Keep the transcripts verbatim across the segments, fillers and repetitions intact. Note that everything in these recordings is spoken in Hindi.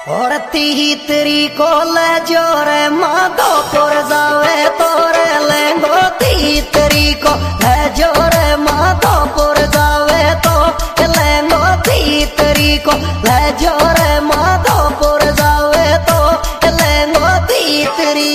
और तीतरी को ले जोरे माधोपुर जावे तोरे लेंगो तीतरी को ले जोरे माधोपुर जावे तो लेंगो तीतरी को ले जोरे माधोपुर जावे तो लेंगो तीतरी।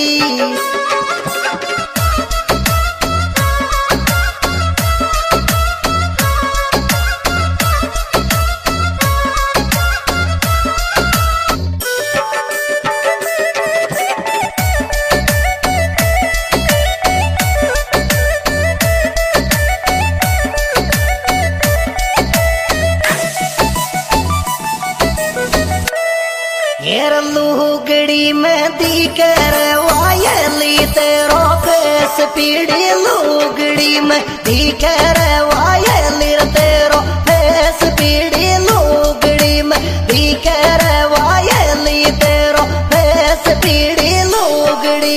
येर लुगड़ी में दिकर वायली तेरो फेस पीड़ी लुगड़ी में दिकर वायली तेरो फेस पीड़ी लुगड़ी में दिकर वायली तेरो फेस पीड़ी लुगड़ी।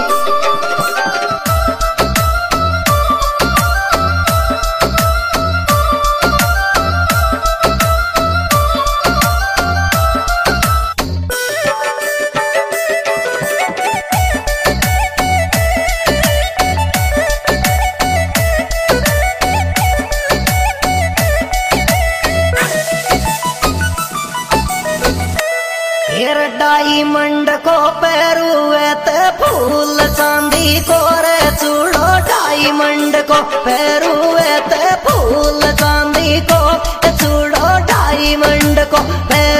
डायमंड को पैरुए ते फूल चांदी को रे चूड़ो डायमंड को